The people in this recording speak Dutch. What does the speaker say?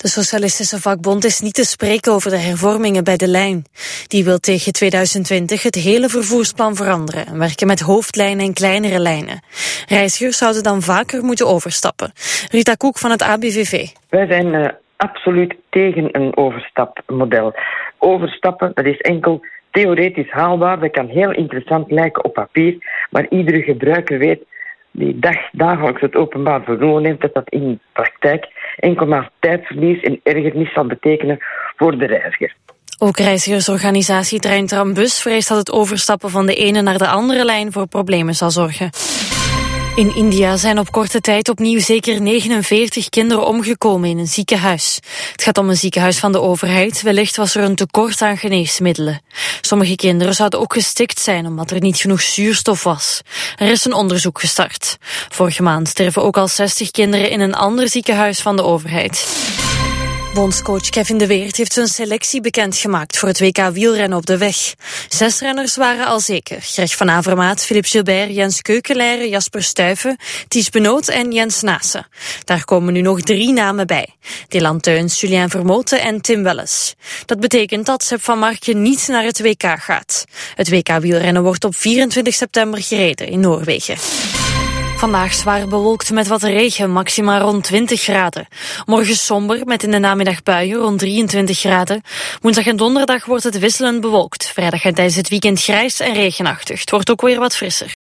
De Socialistische Vakbond is niet te spreken over de hervormingen bij de lijn. Die wil tegen 2020 het hele vervoersplan veranderen en werken met hoofdlijnen en kleinere lijnen. Reizigers zouden dan vaker moeten overstappen. Rita Koek van het ABVV. Wij zijn absoluut tegen een overstapmodel. Overstappen, dat is enkel theoretisch haalbaar. Dat kan heel interessant lijken op papier, maar iedere gebruiker weet die dagelijks het openbaar vervoer neemt, dat in de praktijk enkel maar tijdverlies en ergernis zal betekenen voor de reiziger. Ook reizigersorganisatie Trein Tram Bus vreest dat het overstappen van de ene naar de andere lijn voor problemen zal zorgen. In India zijn op korte tijd opnieuw zeker 49 kinderen omgekomen in een ziekenhuis. Het gaat om een ziekenhuis van de overheid. Wellicht was er een tekort aan geneesmiddelen. Sommige kinderen zouden ook gestikt zijn omdat er niet genoeg zuurstof was. Er is een onderzoek gestart. Vorige maand sterven ook al 60 kinderen in een ander ziekenhuis van de overheid. Bondscoach Kevin de Weert heeft zijn selectie bekendgemaakt voor het WK wielrennen op de weg. 6 renners waren al zeker. Greg van Avermaat, Philippe Gilbert, Jens Keukelaere, Jasper Stuyven, Ties Benoot en Jens Nase. Daar komen nu nog 3 namen bij. Dylan Teuns, Julien Vermoten en Tim Welles. Dat betekent dat Sepp van Marken niet naar het WK gaat. Het WK wielrennen wordt op 24 september gereden in Noorwegen. Vandaag zwaar bewolkt met wat regen, maxima rond 20 graden. Morgen somber, met in de namiddag buien rond 23 graden. Woensdag en donderdag wordt het wisselend bewolkt. Vrijdag en tijdens het weekend grijs en regenachtig. Het wordt ook weer wat frisser.